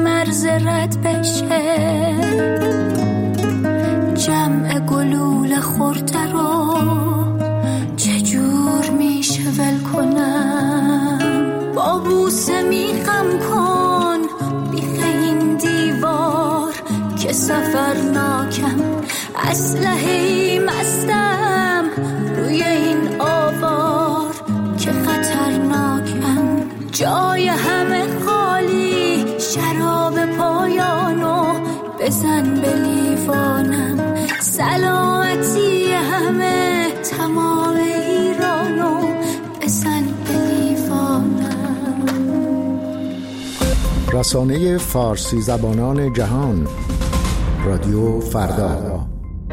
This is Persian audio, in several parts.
مرز رد بشه، جمع گلوله خورده رو چجور میشه ول کنم؟ با بوسه میخم کن بیخ این دیوار که سفرناکم، اسلحه‌ای مستم روی این آوار که خطرناکم، جای همه خالی، شراب پایانو بزن به لیوانم، سلامتی همه تمام ایرانو بزن به لیوانم. رسانه فارسی زبانان جهان، رادیو فردا.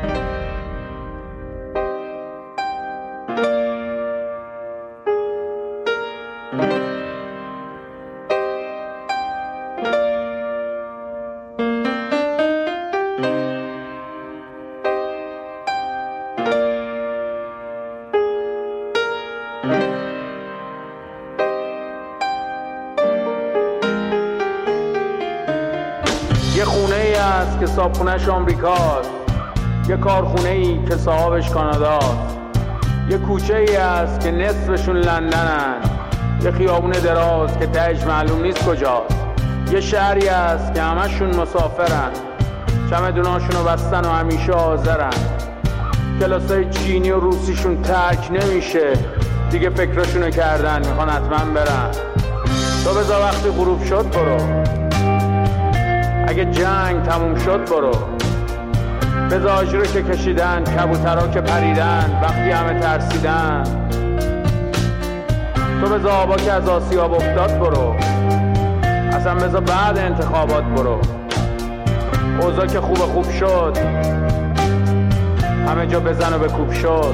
یه خونه ای هست که صاحبخونه‌اش آمریکاست، یه کارخونه ای که صاحبش کاناداست، یه کوچه ای هست که نصفشون لندنن، یه خیابون دراز که تهش معلوم نیست کجاست، یه شهری هست که همشون مسافرن، چمدوناشونو بستن و همیشه حاضرن، کلاسای چینی و روسیشون ترک نمیشه، دیگه فکرشونو کردن میخوان حتما برن. تو بذار وقتی غروب شد برو، اگه جنگ تموم شد برو، بذار آجرو که کشیدن، کبوترها که پریدن وقتی همه ترسیدن، تو بذار آبا که از آسیاب افتاد برو، اصلا بذار بعد انتخابات برو، اوضاع که خوب شد همه جا بزن و بکوب شد،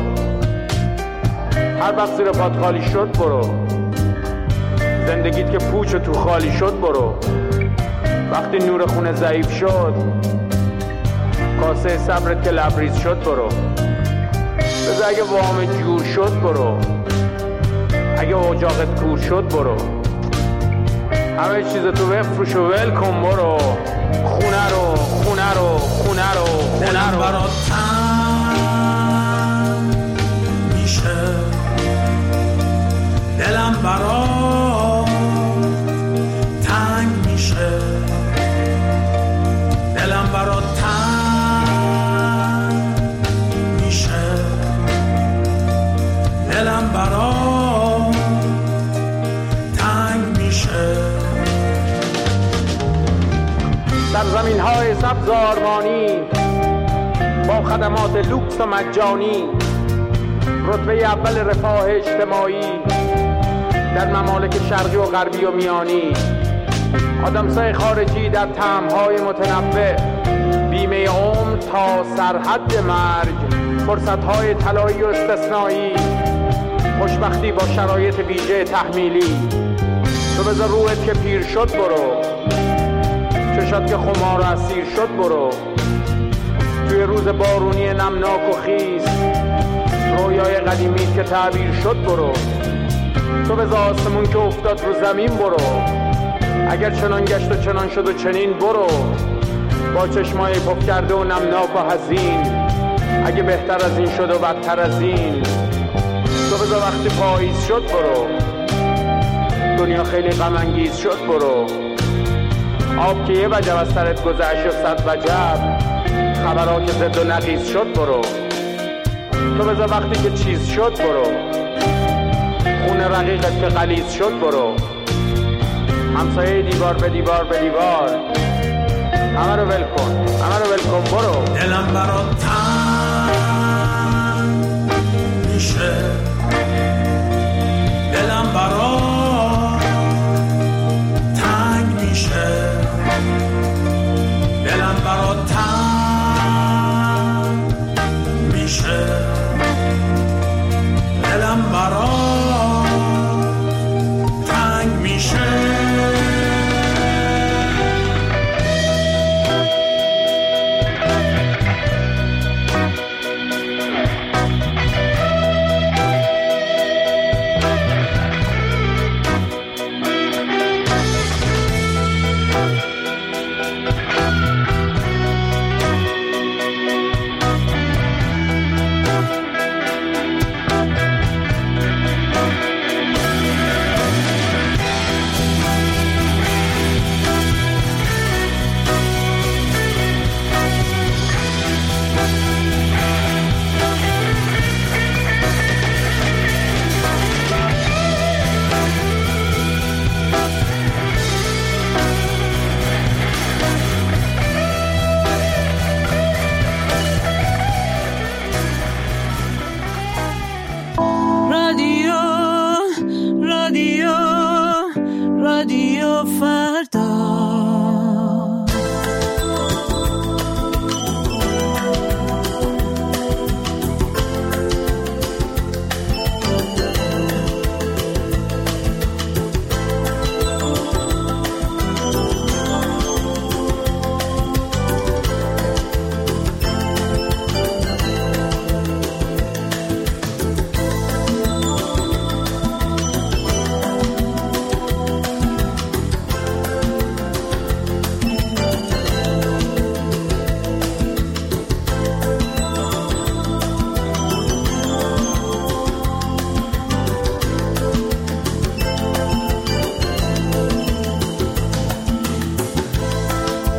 هر وقت زیر پات خالی شد برو، زندگیت که پوچ و تو خالی شد برو، وقتی نور خونه ضعیف شد، کاسه صبرت که لبریز شد برو، بذار اگه وام جور شد برو، اگه اجاقت کور شد برو، همه چیز تو بفروش و ول کن برو، خونه رو دلم برات تنگ میشه، دلم برات تنگ میشه، دلم برات تنگ میشه، دلم برات تنگ میشه. در زمین‌های سبز آرمانی با خدمات لوکس و مجانی، رتبه اول رفاه اجتماعی در ممالک شرقی و غربی و میانی، آدمسای خارجی در طعم‌های متنوع، بیمه عمر تا سرحد مرگ، فرصت‌های طلایی و استثنایی، خوشبختی با شرایط ویژه تحمیلی. تو بذار روحت که پیر شد برو، چشات که خمار و اسیر شد برو، توی روز بارونی نمناک و خیس، رویای قدیمی که تعبیر شد برو، تو بذار آسمون که افتاد رو زمین برو، اگر چنان گشت و چنان شد و چنین برو، با چشمای پف کرده و نمناک و حزین، اگه بهتر از این شد و بدتر از این، تو بذار وقتی پاییز شد برو، دنیا خیلی غم انگیز شد برو، آب که یه وجب از سرت گذشت و صد وجب، خبرها که زد و نقیز شد برو، تو بذار وقتی که چیز شد برو، خونه رقیقت که غلیظ شد برو، همسایه دیوار به دیوار به دیوار، همه رو ول کن برو، دلم برات تنگ میشه، دلم برات تنگ میشه، دلم برات تنگ میشه، دلم برات تنگ میشه.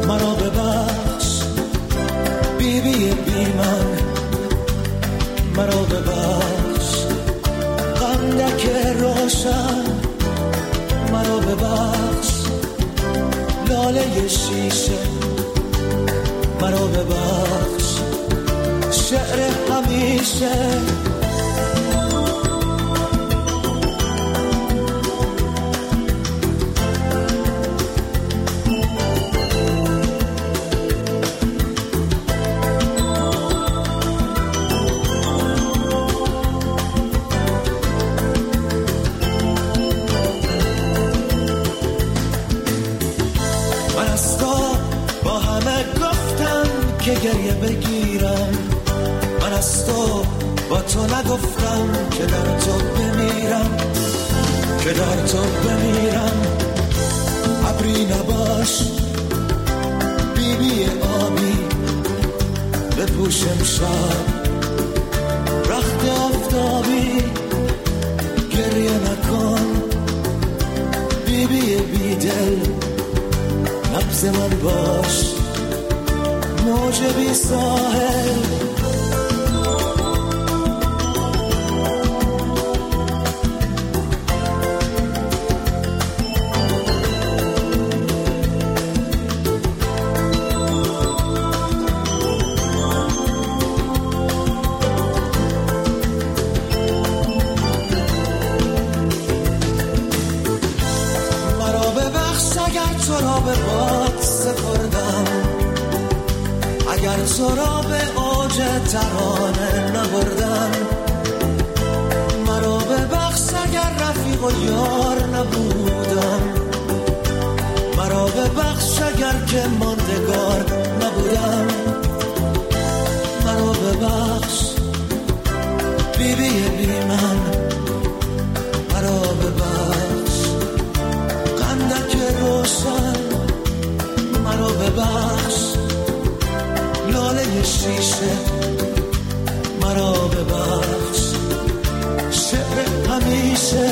مرا ببخش بی بی من، مرا ببخش قندک روشن، مرا ببخش لاله شیشه، مرا ببخش شعر همیشه. که گریه بگیرم، من از تو با تو نگفتم که در تو بمیرم، که در تو بمیرم. ابری نباش بی بی آبی، بپوشم شب رخت آفتابی، گریه نکن بی بی بی دل، نبض من باش موج بی ساحل. مرا ببخش اگر تو را به باد سپردم، اگر تو را به اوج ترانه نبردم. مرا ببخش اگر رفیق و یار نبودم، مرا ببخش اگر که ماندگار نبودم. مرا ببخش بی بی بی من، مرا ببخش قندک روشن، مرا ببخش لاله شیشه، مرا ببخش شعر همیشه.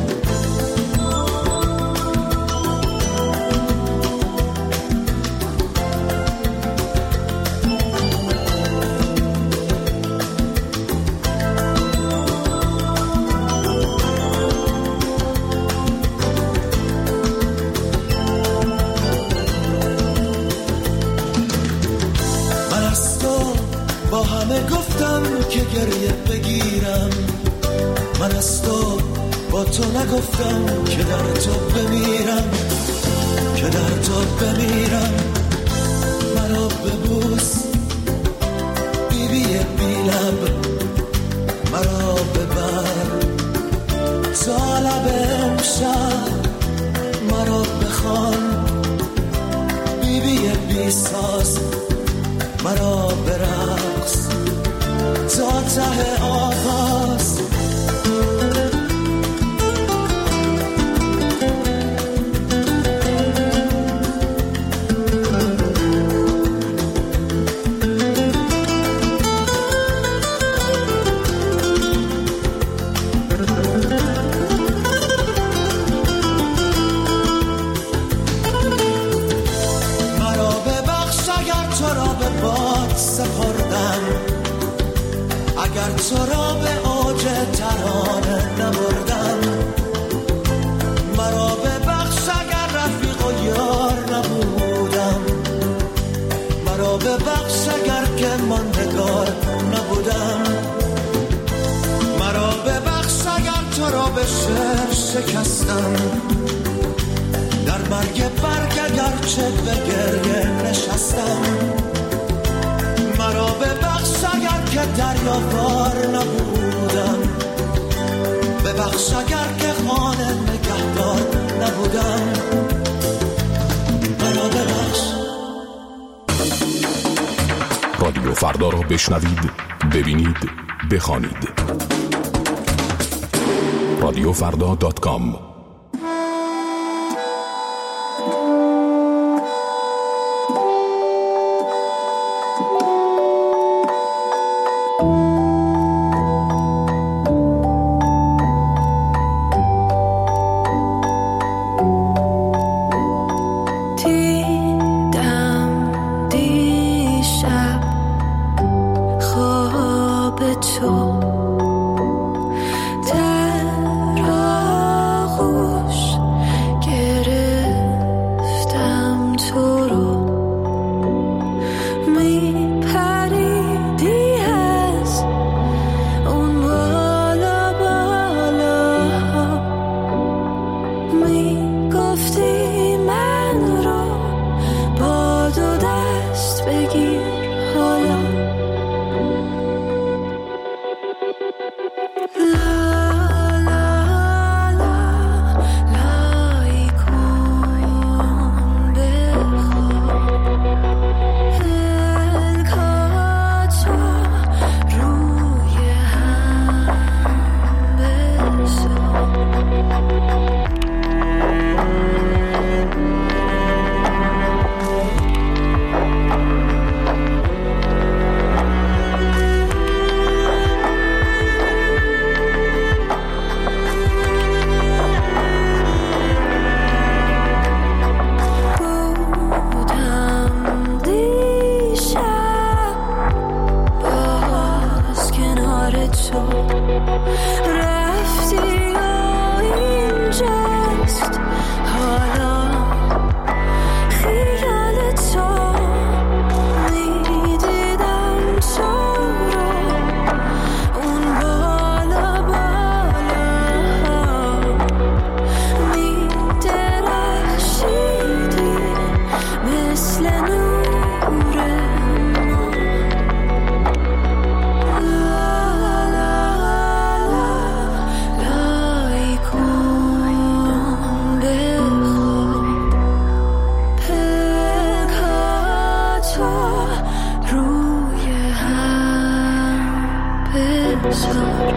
با همه گفتم که گریه بگیرم، من از تو با تو نگفتم که در تو بمیرم، که در تو بمیرم. مرا ببوس بی بی بی لب، مرا ببر تا لب امشب، مرا بخوان بی بی بی ساز، مرا برقص تا ته آغاز. مرا ببخش اگر تو را به باد سپردم، اگر تو را به اوج ترانه نبردم. مرا ببخش اگر رفیق و یار نبودم، مرا ببخش اگر که ماندگار نبودم. مرا ببخش اگر تو را به شعر شکستم، در مرگ برگ اگرچه به گریه نشستم. مرا ببخش اگر که دریاوار نبودم، ببخش اگر که خانه نگهدار نبودم. مرا ببخش. رادیو فردا را بشنوید، ببینید، بخوانید. radiofrda.com دیدم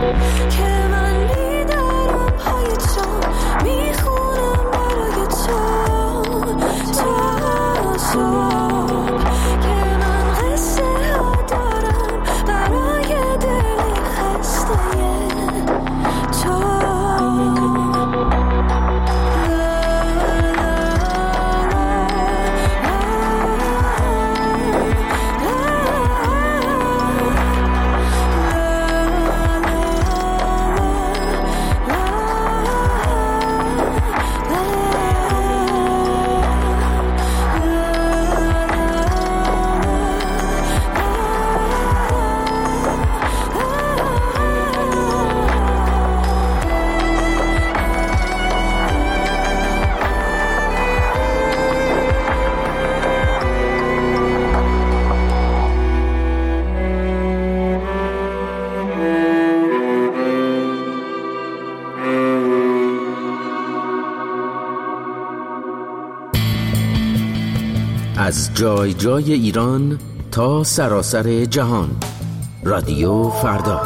از جای جای ایران تا سراسر جهان. رادیو فردا.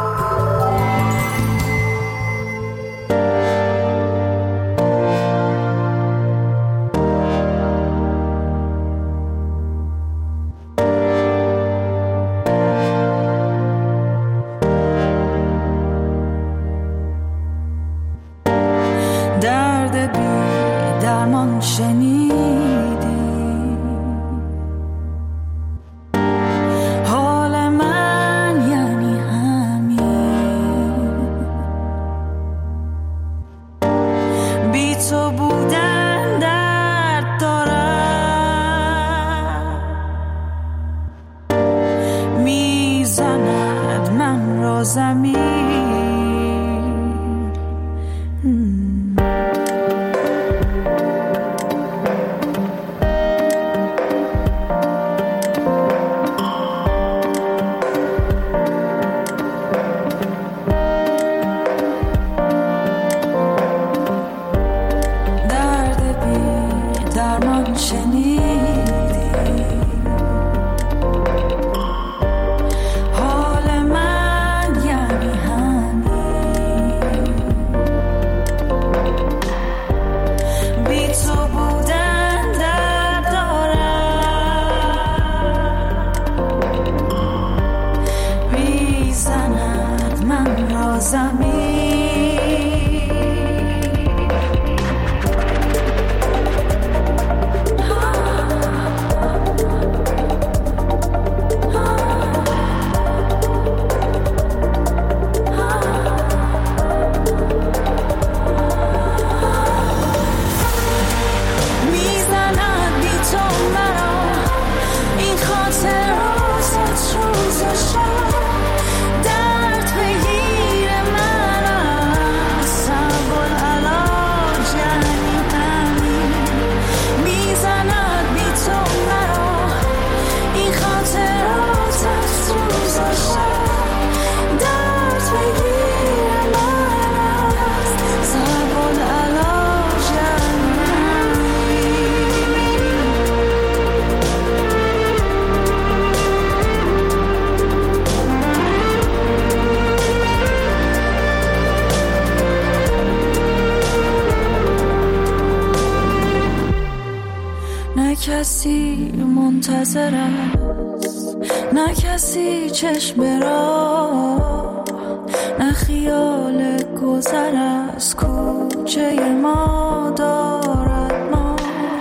درد بی درمان شنیدی، حال من یعنی همین، بی تو بودن درد دارم، میزند من را زمین. نه کسی منتظر است، نه کسی چشم راه، نه خیال گذر از کوچه ما دارد. ما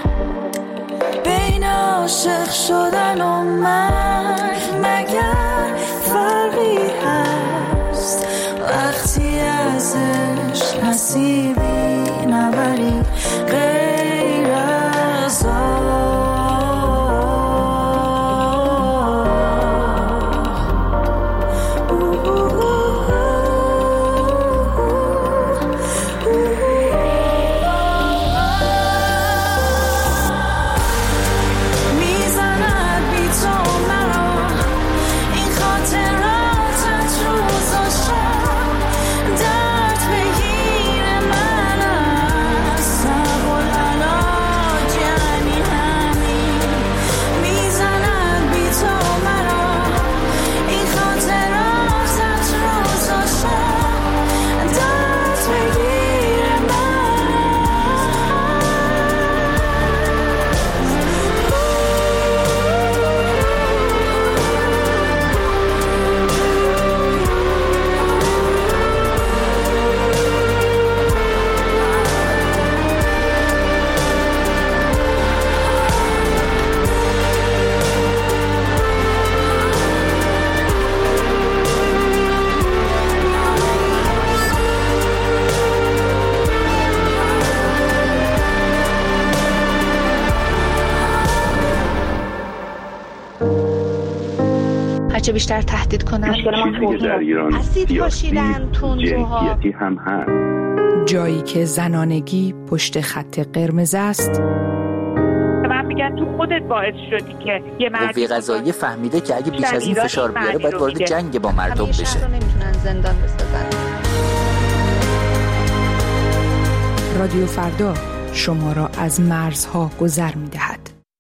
بین عاشق شدن و مرگ مگر فرقی هست؟ وقتی ازش نصیبی نبری غیر از میزند بی تو مرا هرچه بیشتر تهدید کنن. مشکل ما در ایران اسید پاشیدن تندروها، جنسیتی هم هست. جایی که زنانگی پشت خط قرمز است. من میگن تو خودت باعث شدی که یه قوه قضاییه فهمیده که اگه بیش از این فشار بیاره باید وارد جنگ با مردم بشه. شهر رو نمیتونن زندان بسازن. رادیو فردا شما را از مرزها گذر می‌دهد.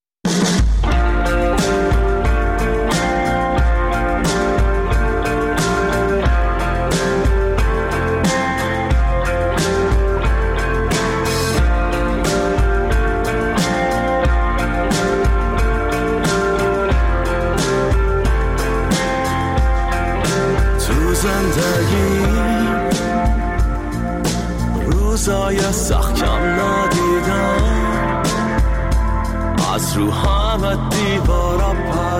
روزای سخت کم ندیدم، از رو همه دیوارا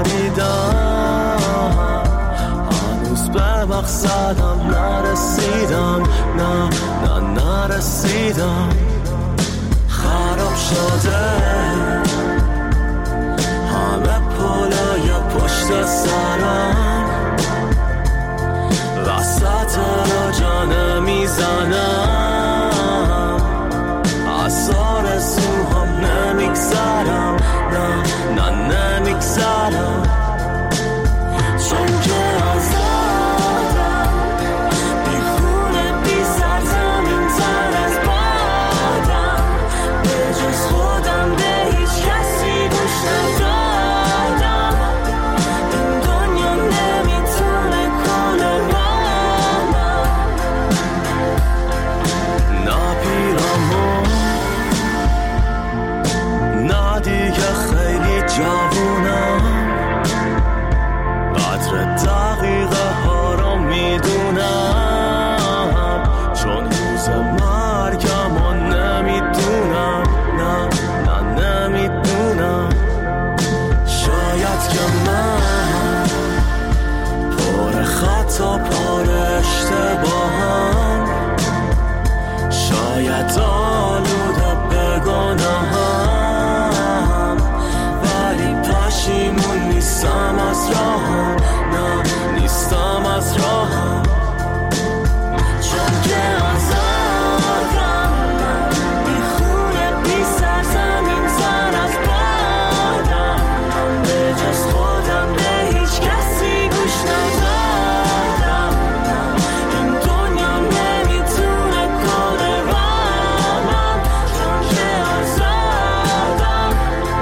پریدم، هنوز به مقصدم نرسیدم، نه نرسیدم. خراب شده همه پلای پشت سرم، وسط را جانه میزنم، از آرزوهام نمیگذرم، نه نمیگذرم. چون که آزادم، بی خونه بی سرزمین تر از بادم، به جز خودم به هیچ کسی گوش ندادم. این دنیا نمیتونه کنه رامم، نه پیرامون، نه دیگه خیلی جوونم، قدر دقیقه ها رو میدونم، چون روز مرگم رو نمیدونم، نه نمیدونم. شاید که من پر خطا پر اشتباهم، شاید آلوده به گناهم، ولی پشیمون نیستم از راهم، نه نیستم از راهم. چون که آزادم، بی خونه بی سرزمین سر از بادم، به جز خودم به هیچ کسی گوش ندادم. این دنیا نمیتونه کنه رامم، چون که آزادم.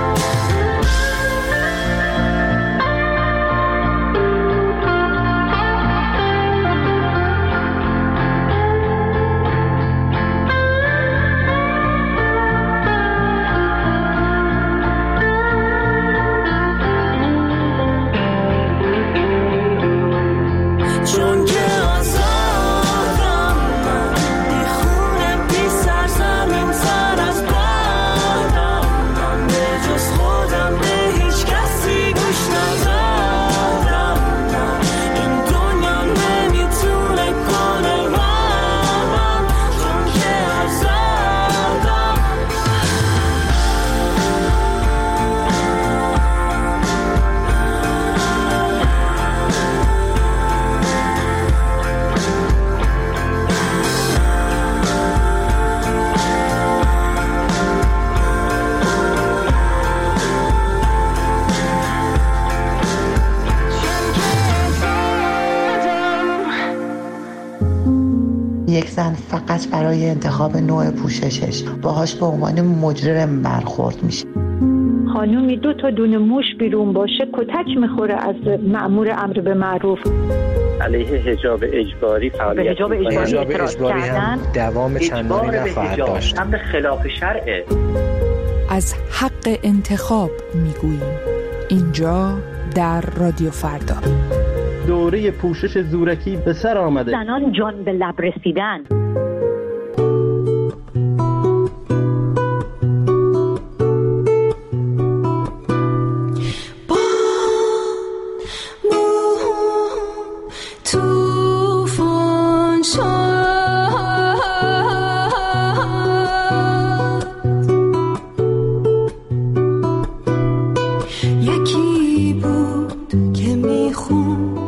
چون که آزادم، بی خونه بی سرزمین سر از بادم، به جز خودم به هیچ کسی گوش ندادم. این دنیا نمیتونه کنه رامم، چون که آزادم. یک زن فقط برای انتخاب نوع پوششش باهاش به عنوان مجرم برخورد میشه. خانومی 2 تا دونه موش بیرون باشه کتک میخوره از مأمور امر به معروف. علیه حجاب اجباری فعالیت حجاب اجباری هم دوام چندانی نخواهد داشت. امر خلاف شرعه. از حق انتخاب میگوییم اینجا در رادیو فردا. دوره پوشش زورکی به سر آمده. زنان جان به لب رسیدن. یکی بود که میخوند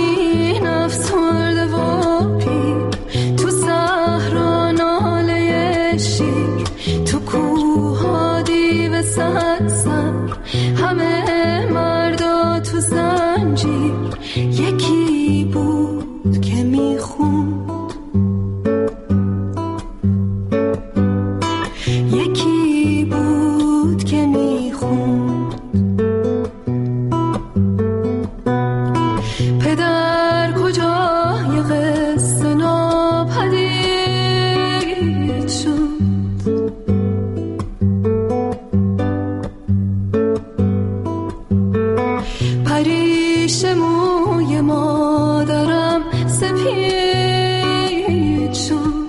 زمین افسرده و پیر، تو صحرا ناله شیر، تو کوها دیو صد سر، همه مردا تو زنجیر. یکی بود که میخوند، یکی بود که میخوند. پدر کجای قصه ناپدید شد، پریش موی مادرم سپید شد.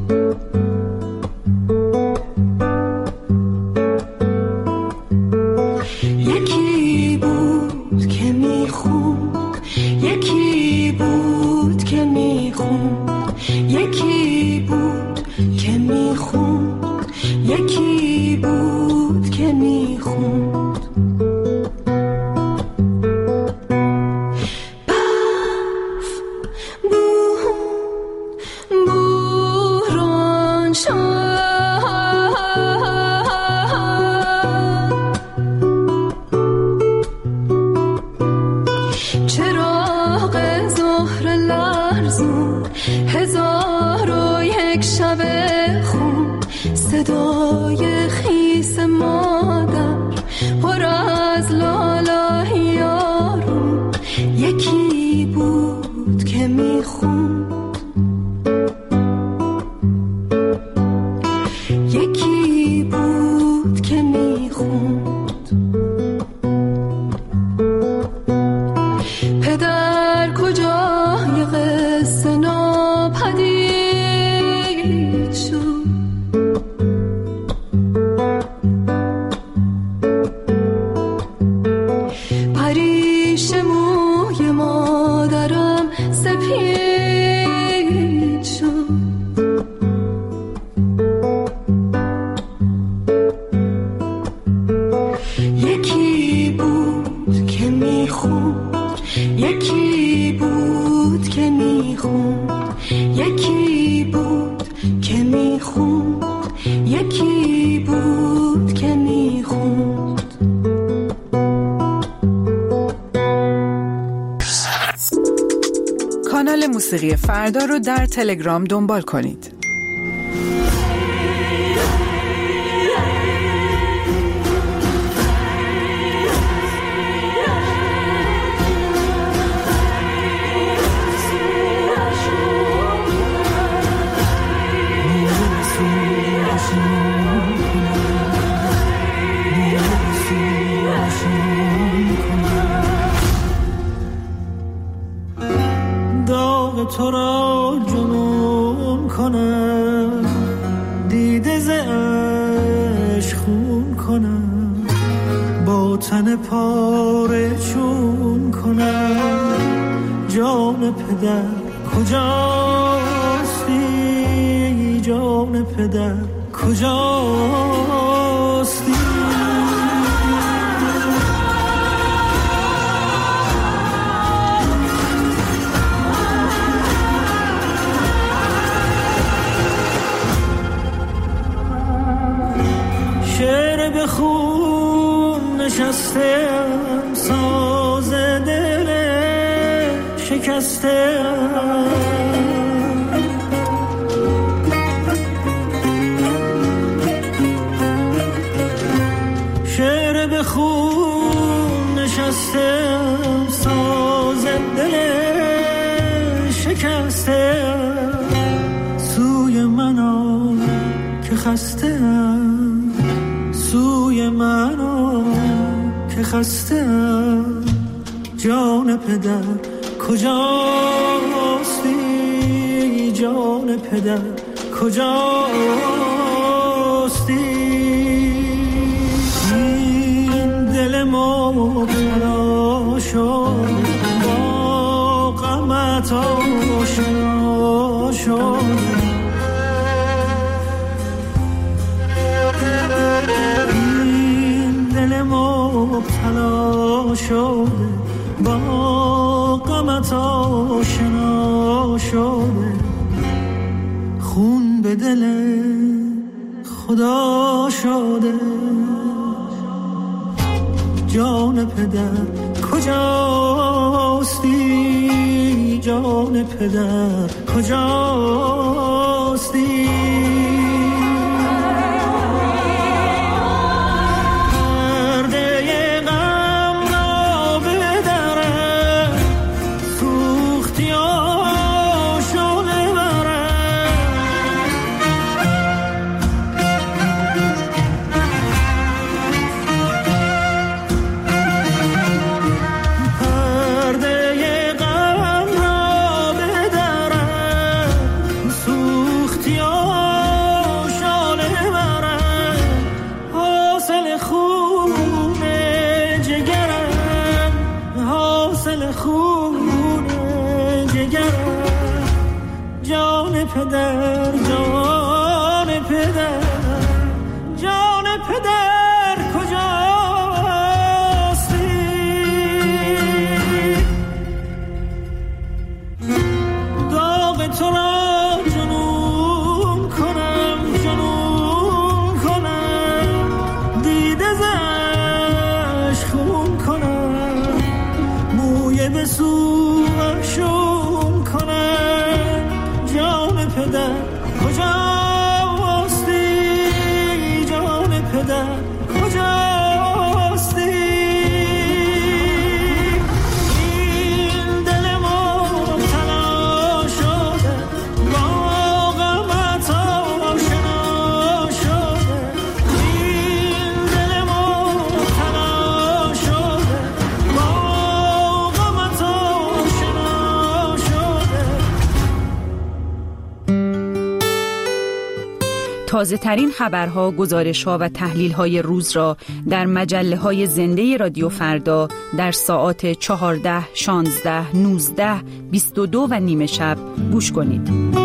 یکی بود که میخوند، یکی بود که میخوند، یکی بود که میخوند، یکی بود که میخوند. صدای خیس مادر پر از لاله یارو. یکی بود که میخوند، یکی بود که میخوند. پدر کجای قصه ناپدید شد، کانال موسیقی فردا رو در تلگرام دنبال کنید. تو را جنون کنم، دیده ز عشق خون کنم، با تن پاره چون کنم. جان پدر کجاستی، جان پدر کجاستی. شعر به خون نشستم، ساز دل شکستم. شعر به خون نشستم، ساز دل شکستم. سوی من آ که خستم، سوی من که خستم. جان پدر کجاستی، جان پدر کجاستی. این دل مبتلا شد، با غمت آشنا شد. مبتلا شده، با غمت غمت آشنا شده، خون به دل خدا شده. جان پدر کجاستی، جان پدر کجاستی؟ پدر جان پدر جان پدر کجاستی؟ داغ تو را جنون کنم، جنون کنم، دیده زش خون کنم، موی به سوشون کنم. جان پدر کجاستی، جان پدر کجاستی؟ این دل مبتلا شده، با غمت آشنا شده. این دل مبتلا شده، با غمت آشنا شده. تازه ترین خبرها، گزارش‌ها و تحلیل‌های روز را در مجله‌های زنده رادیو فردا در ساعات 14، 16، 19، 22 و نیم شب گوش کنید.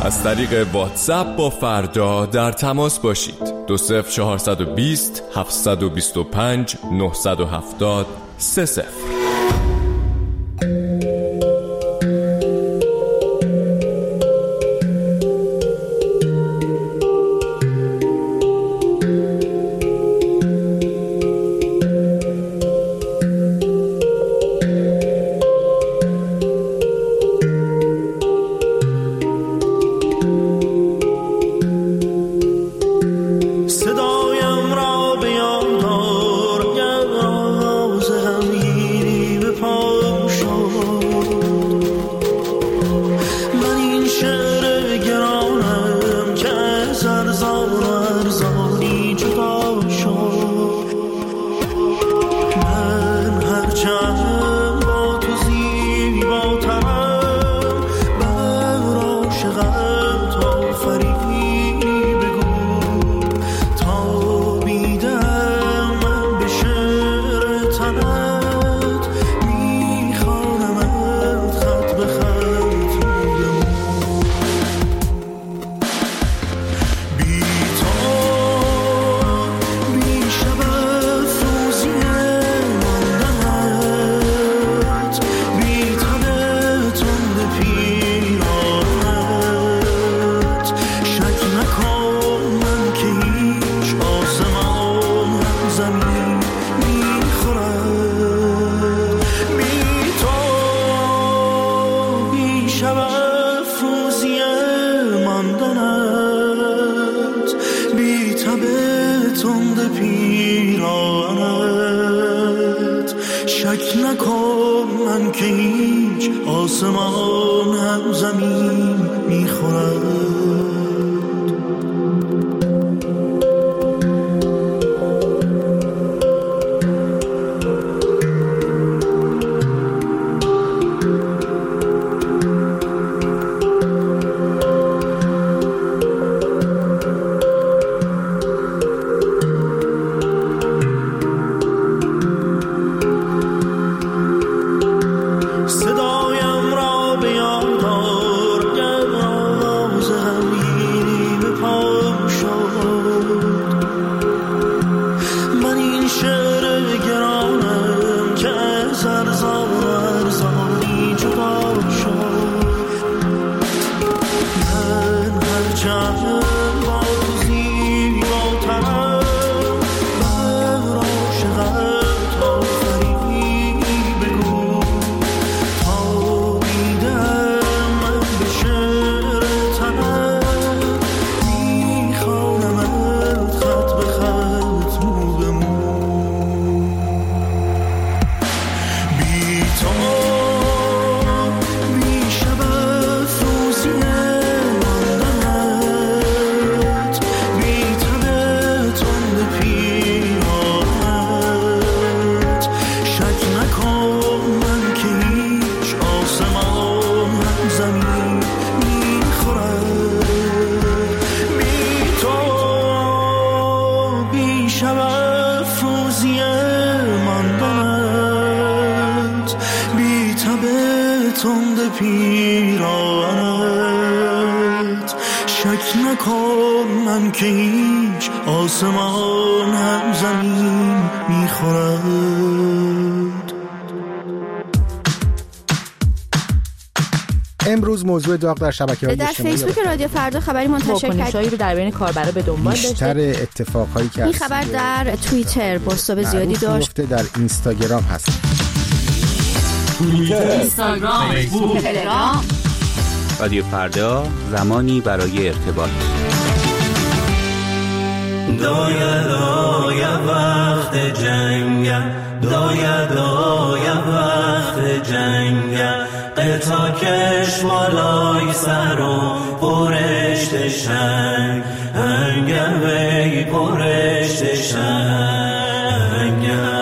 از طریق واتساپ با فردا در تماس باشید. 20420 725 970 30. امروز موضوع داغ در شبکه‌های اجتماعی در فیسبوک رادیو فردا خبری منتشر کرد رو در بین کاربرا به دنبال داشته. بیشتر اتفاقایی که این خبر در توییتر بازتاب زیادی داشت. در اینستاگرام هست. توییتر، اینستاگرام، فیسبوک، تلگرام. رادیو فردا، زمانی برای ارتباط. دایه وقت جنگم، دایه وقت جنگم، قطع کش بالای سر و پرشت شنگ، هنگم وی پرشت شنگم.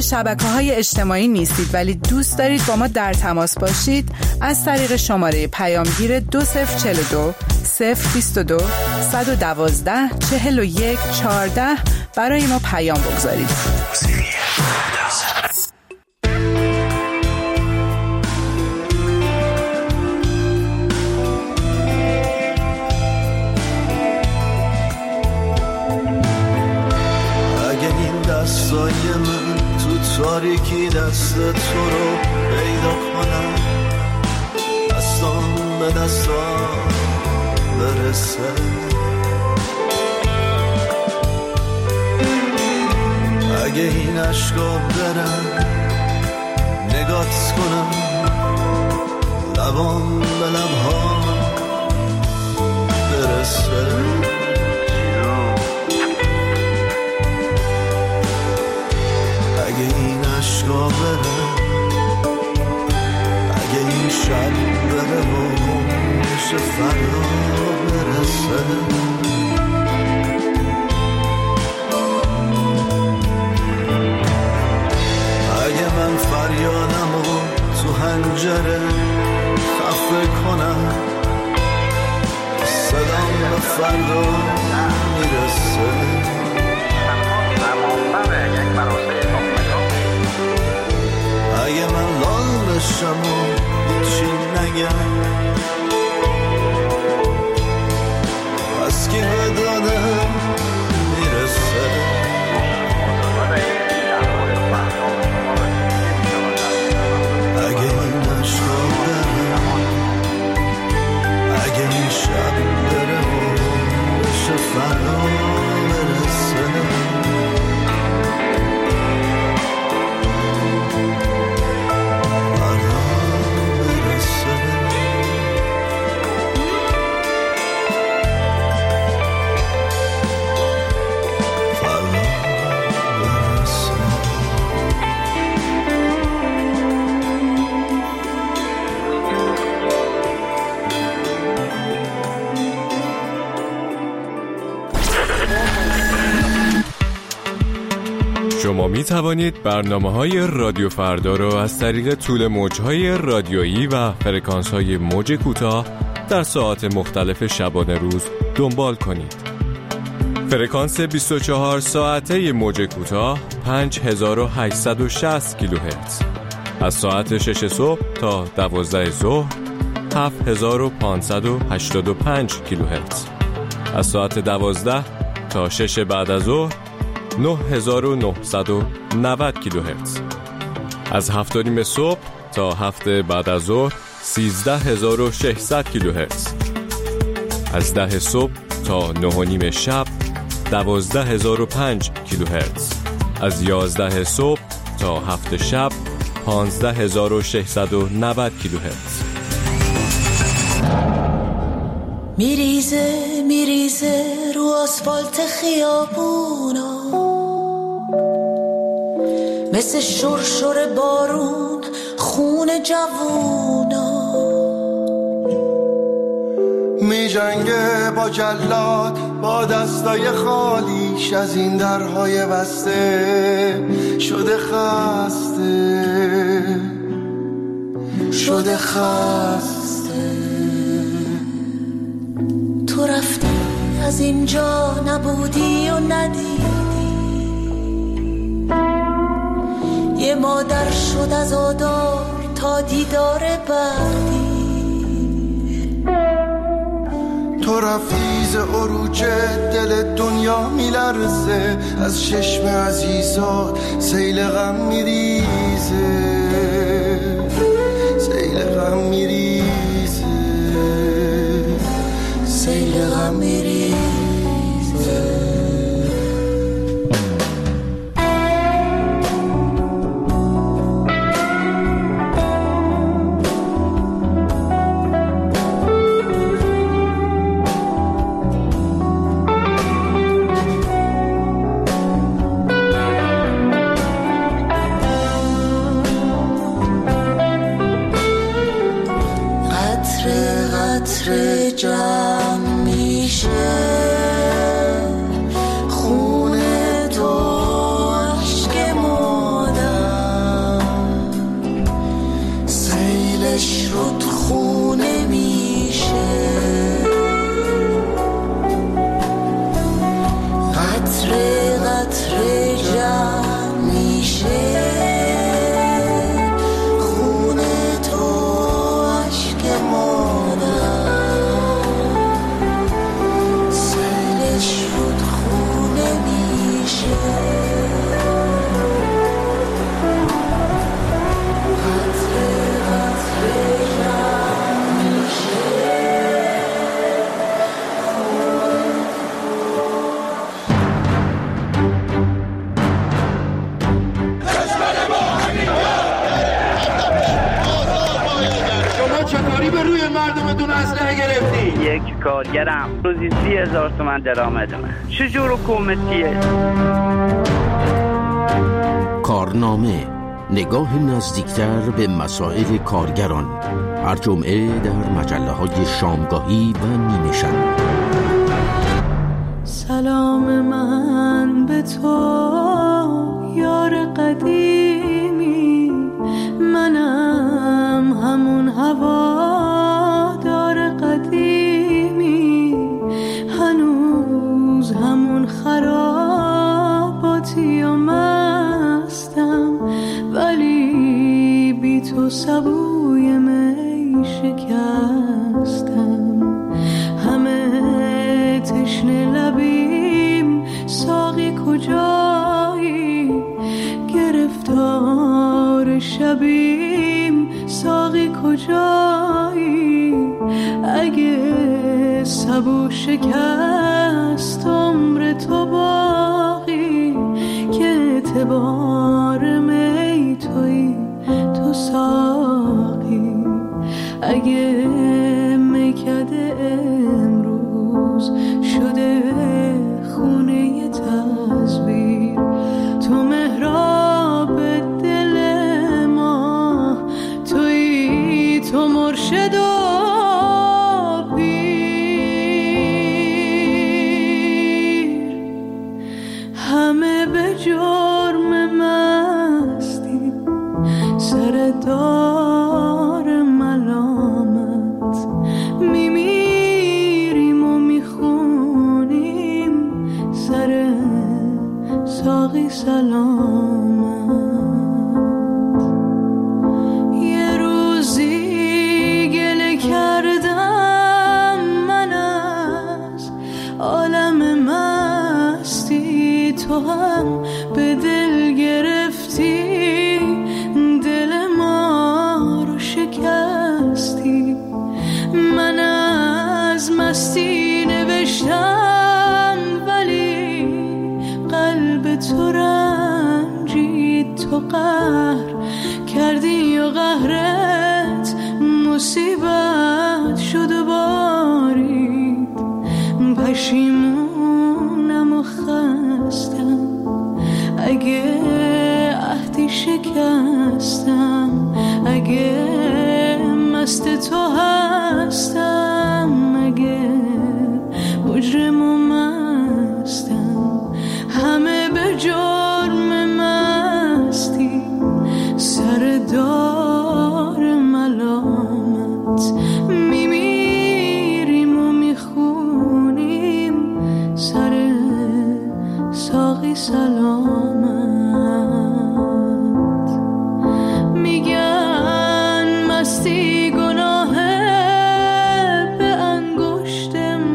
شبکه‌های اجتماعی نیستید ولی دوست دارید با ما در تماس باشید، از طریق شماره پیامگیر 2042 022 112 41 14 برای ما پیام بگذارید. دستای من تو تاریکی دست تو رو پیدا کنم، دستام به دستام برسه، اگه این عشقا برم نگات کنم، لبام به لبها برسه، اگه این عشقا بره، اگه این شب بره و میشه فردا برسه، اگه من فریادمو تو حنجره خفه کنم، صدام به فردا میرسه، اگه من لال بشم و چی نگم، پس که دادم میرسه، اگه این عشقا بره، اگه این شب بره و بشه فردا برسه، شما می توانید برنامه‌های رادیو فردا را از طریق طول موج‌های رادیویی و فرکانس‌های موج کوتاه در ساعات مختلف شبانه روز دنبال کنید. فرکانس 24 ساعته موج کوتاه 5860 کیلوهرتز، از ساعت 6 صبح تا 12 ظهر 7585 کیلوهرتز، از ساعت 12 تا 6 بعد از ظهر 9990 کیلوهرتز، از 7:30 صبح تا 7 بعد از ظهر 13600 کیلوهرتز، از 10 صبح تا 9:30 شب 12005 کیلوهرتز، از 11 صبح تا 7 شب 15690 کیلوهرتز. میریزه رو آسفالت خیابونا، مثل شرشر بارون خون جوونا، میجنگه با جلاد با دستای خالیش، از این درهای بسته شده خسته، تو رفتی از اینجا نبودی و ندیدی، یه مادر شد از آدار تا دیدار بعدی، تو رفتی ز عروج دل دنیا میلرزه، از چشم عزیزات سیل غم میریزه، سیل غم میریزه، سیل غم میریزه. قطره جمع میشه، خون تو عشق مادر، کدوم اسلحه گرفتی؟ یک کارگرم روزی 30,000 تومان درآمدمه. چجور حکومتیه؟ کارنامه، نگاه نزدیکتر به مسائل کارگران، هر جمعه در مجله‌های شامگاهی و نیمه شب. سلام من به تو یار قدیمی، منم همون هوادار قدیمی، هنوز همون خراباتی و مستم، ولی بی تو سبوی می شکستم. همه تشنه لبیم ساقی کجایی، گرفتار شبیم ساقی کجایی، اگه سبو شکست عمر تو باقی، که اعتبار می توی تو ساقی، اگه میکده امروز شده خونه تزویر، تو محراب دل ما توی، تو مرشد و پیر، همه به جرم مستی سر دار ملامت، میمیریم و میخونیم سر ساقی سلامت. یه روزی گله کردم من از عالم مستی، تو هم به دل گرفتی دل ما رو شکستی. من از مستی نوشتم ولی قلب تو رنجید، تو قهر کردی و قهرت مصیبت شد و بارید. پشیمونم و خستم اگه عهدی شکستم، اگه مست تو هستم، اگه مجرم و مستم، همه به جرم مستی سر دار ملامت، میمیریم و میخونیم سر ساقی سلامت. میگن مستی گناهه به انگشت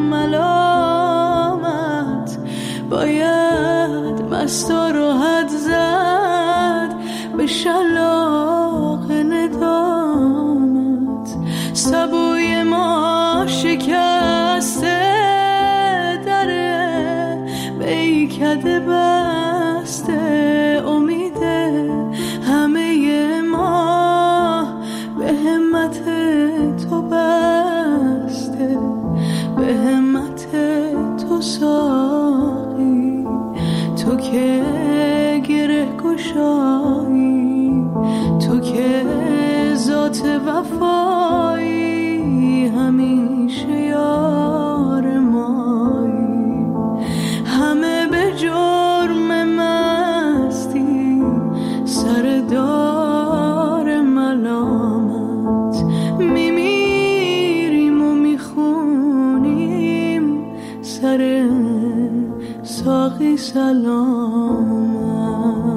ملامت، باید مستا رو حد زد به شلاق ندامت. سبوی ما شکسته دره بیکده بسته، امیده همه ما به همت تو بسته، به همت تو ساقی، تو که گره گشایی، تو که ذات وفایی، همیشه یار مایی. همه به جرم مستی سر دار ملامت، میمیریم و میخونیم سر ساقی سلامت.